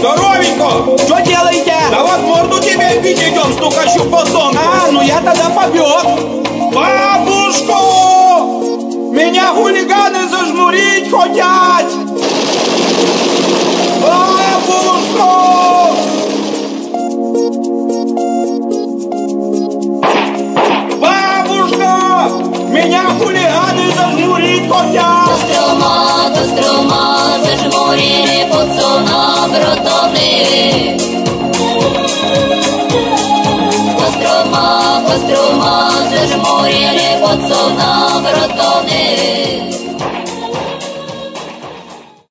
Здоровенько! Что делаете? Да вот морду тебе бить идем, стукачу подонку. Ну я тогда побег. Бабушку! Меня хулиганы зажмурить хотят. Бабушку! Бабушка! Меня хулиганы зажмурить хотят. Кострома, зажмурили пацана братаны. Кострома, зажмурили пацана братаны.